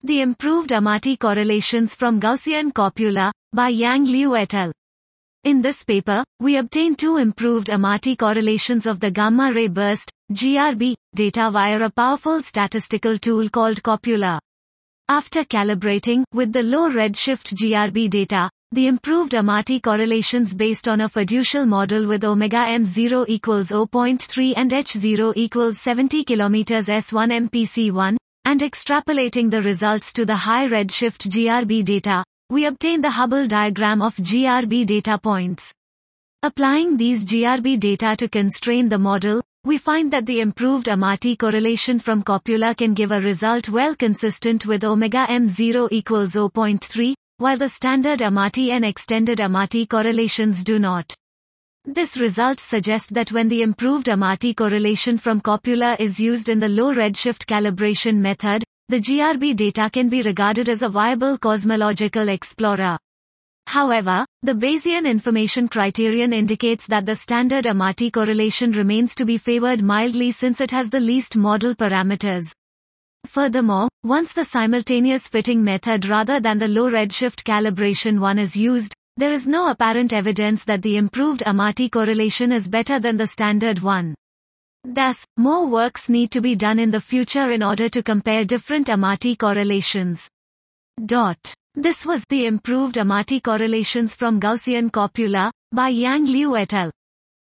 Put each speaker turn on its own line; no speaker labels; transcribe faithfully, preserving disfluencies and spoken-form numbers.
The improved Amati correlations from Gaussian copula, by Yang Liu et al. In this paper, we obtained two improved Amati correlations of the gamma ray burst, G R B, data via a powerful statistical tool called Copula. After calibrating, with the low redshift G R B data, the improved Amati correlations based on a fiducial model with omega m zero equals zero point three and h zero equals seventy kilometers S one M P C one, and extrapolating the results to the high redshift G R B data, we obtain the Hubble diagram of G R B data points. Applying these G R B data to constrain the model, we find that the improved Amati correlation from copula can give a result well consistent with omega m zero equals zero point three, while the standard Amati and extended Amati correlations do not. This result suggests that when the improved Amati correlation from copula is used in the low redshift calibration method, the G R B data can be regarded as a viable cosmological explorer. However, the Bayesian information criterion indicates that the standard Amati correlation remains to be favored mildly since it has the least model parameters. Furthermore, once the simultaneous fitting method rather than the low redshift calibration one is used, there is no apparent evidence that the improved Amati correlation is better than the standard one. Thus, more works need to be done in the future in order to compare different Amati correlations. Dot. This was the improved Amati correlations from Gaussian copula, by Yang Liu et al.